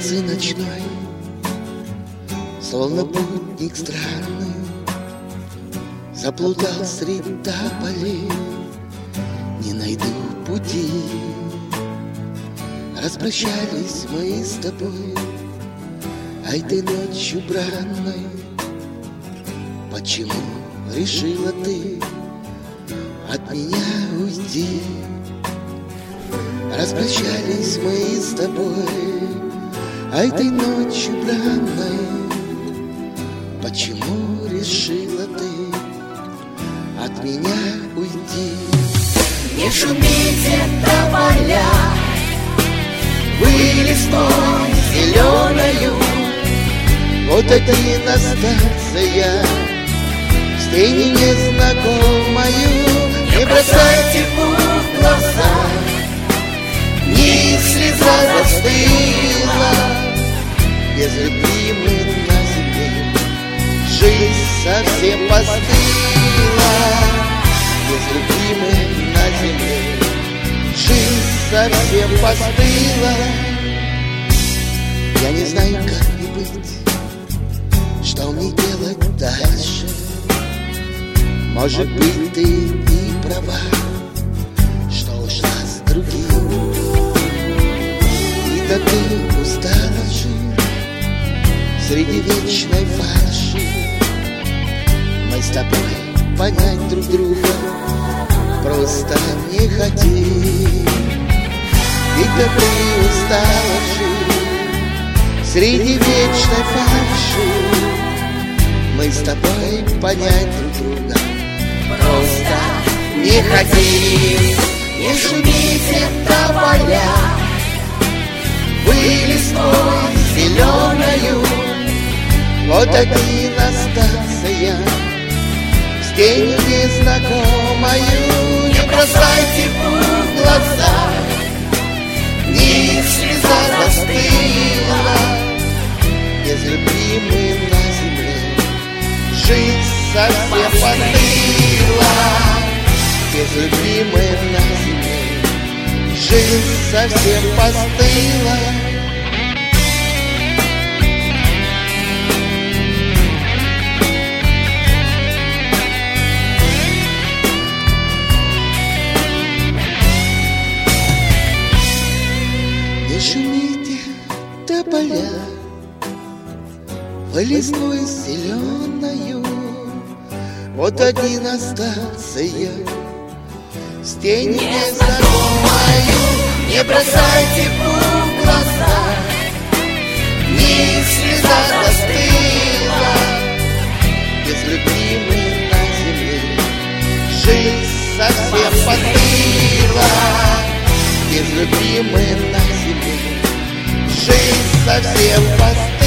улице ночной, словно путник странный, заплутал среди тополей, не найду пути. Распрощались мы с тобой, ай ты ночью бранной. Почему решила ты от меня уйти? Распрощались мы с тобой, ай ты ночью бранной. Почему решила ты от меня уйти? Не шумите, тополя, вы листвой зеленою. Вот один остался я с тенью незнакомою. Не бросайте в глаза, ни слеза застыла. Без любви мы на земле, жизнь совсем постыла. Без любви мы на земле, жизнь совсем постыла. Я не знаю, как мне быть, что мне делать дальше. Может быть, ты и права, что ушла с другим. И да ты устала жить среди вечной фальши. Мы с тобой понять друг друга просто не хотим. И да ты устала жить среди вечной фальши. Мы с тобой понять друг друга просто не хотим. Не шумите, тополя, вы листвой зеленою. Вот один остался я с тенью незнакомою. Не бросайте в глаза, ни слеза застыла. Без любви мы на земле, жизнь совсем постыла. Без любви мы на земле, жизнь совсем постыла. Не шумите, тополя, вы листвой зеленою. Вот один остался я с тенью незнакомою. Не бросайте в глаза, ни слеза застыла. Без любви мы на земле, жизнь совсем постыла. Без любви мы на земле, жизнь совсем постыла.